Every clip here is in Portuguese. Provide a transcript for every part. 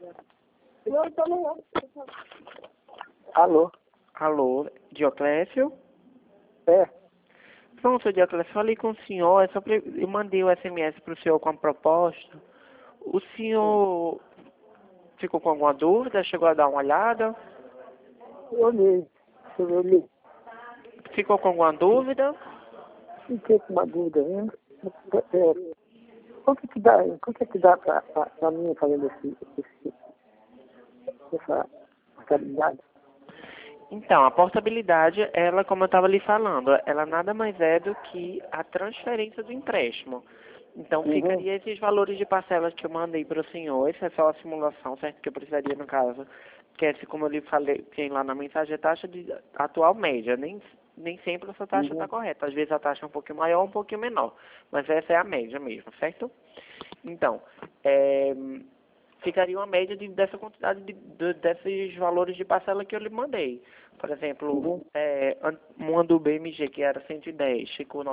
Alô? Alô, Dioclésio? É? Pronto, seu Dioclésio, falei com o senhor, eu mandei o SMS para o senhor com a proposta. O senhor ficou com alguma dúvida? Chegou a dar uma olhada? Eu olhei. Eu olhei. Ficou com alguma dúvida? Fiquei com uma dúvida, né? Quanto é que dá pra mim fazendo essa qualidade? Então, a portabilidade, ela, como eu estava lhe falando, ela nada mais é do que a transferência do empréstimo. Então, ficaria esses valores de parcelas que eu mandei para o senhor, isso é só a simulação, certo? Que eu precisaria, no caso, que é, como eu lhe falei, tem lá na mensagem, a taxa de atual média. Nem sempre essa taxa está correta. Às vezes a taxa é um pouquinho maior, um pouquinho menor. Mas essa é a média mesmo, certo? Então, ficaria uma média dessa quantidade desses valores de parcela que eu lhe mandei. Por exemplo, uma do BMG, que era 110, ficou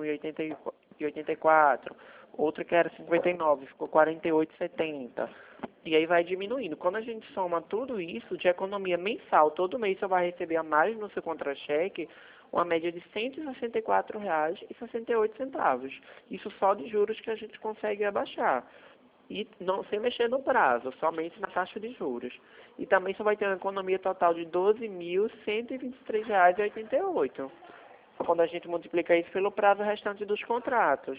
91,84. Outra que era 59, ficou 48,70. E aí vai diminuindo. Quando a gente soma tudo isso de economia mensal, todo mês você vai receber a mais no seu contra-cheque, uma média de R$ 164,68. Isso só de juros que a gente consegue abaixar. E não sem mexer no prazo, somente na taxa de juros. E também você vai ter uma economia total de R$ 12.123,88, quando a gente multiplica isso pelo prazo restante dos contratos.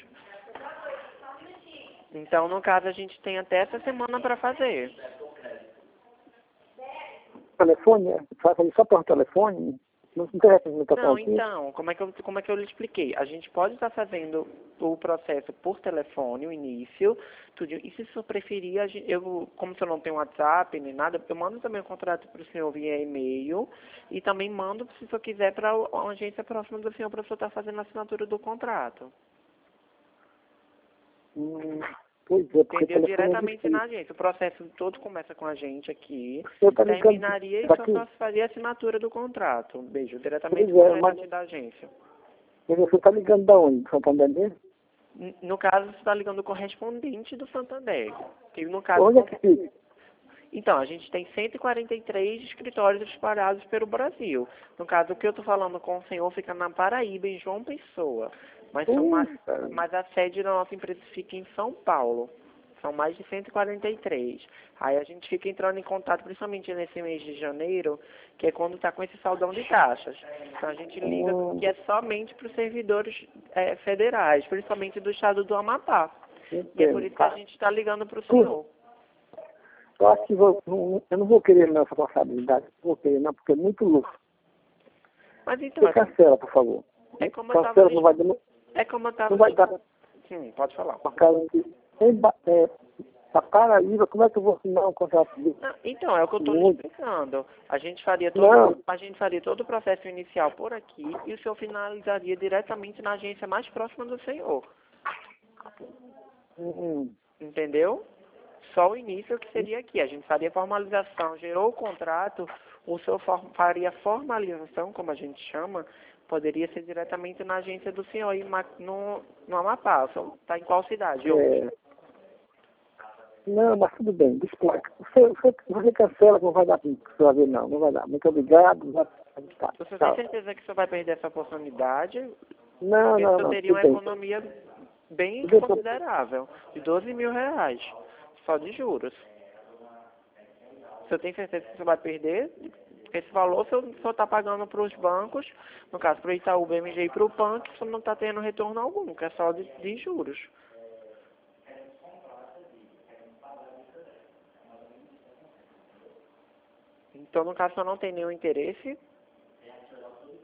Então, no caso, a gente tem até essa semana para fazer. Telefone? Fazer só por telefone? Não tem representação Não, aqui? então, como é que eu lhe expliquei? A gente pode estar fazendo o processo por telefone, o início, tudo. E se o senhor preferir, como o senhor não tem WhatsApp nem nada, eu mando também o contrato para o senhor via e-mail e também mando, se o senhor quiser, para a agência próxima do senhor, para o senhor estar fazendo a assinatura do contrato. Pois é, porque Entendeu? telefone é Diretamente difícil. na agência. O processo todo começa com a gente aqui, Eu tô ligando terminaria e daqui. só faria a assinatura do contrato. Beijo, diretamente Pois com o é, mas gerente da agência. você tá ligando da onde? Santander mesmo? No caso, você está ligando o correspondente do Santander. Que no caso, Onde é que fica? então, a gente tem 143 escritórios espalhados pelo Brasil. No caso, o que eu estou falando com o senhor fica na Paraíba, em João Pessoa. Mas a sede da nossa empresa fica em São Paulo. São mais de 143. Aí a gente fica entrando em contato, principalmente nesse mês de janeiro, que é quando está com esse saldão de taxas. Então a gente liga que é somente para os servidores federais, principalmente do estado do Amapá. E é por isso que a gente está ligando para o senhor. Eu acho que eu não vou querer não essa responsabilidade. Não vou querer não, porque é muito luxo. Mas então, Você cancela, por favor. Cancela, não vai dar. Não vai dar. Sim, pode falar. Uma casa que a Paraíba, como é que eu vou assinar um contrato desse? Não, então, é o que eu estou lhe explicando. A gente faria todo o processo inicial por aqui e o senhor finalizaria diretamente na agência mais próxima do senhor. Entendeu? Só o início que seria aqui. A gente faria formalização, gerou o contrato, o senhor faria formalização, como a gente chama, poderia ser diretamente na agência do senhor, no Amapá. Está em qual cidade hoje? Não, mas tudo bem, desplaca. Você cancela, não vai dar para você vai ver, não vai dar. Muito obrigado. Você tem certeza que o senhor vai perder essa oportunidade? Não. O senhor teria uma economia bem considerável, de R$ 12.000, só de juros. O senhor tem certeza que o senhor vai perder? Esse valor o senhor está pagando para os bancos, no caso para o Itaú, BMG e para o PAN, que o senhor não está tendo retorno algum, que é só de juros. Então, no caso, o senhor não tem nenhum interesse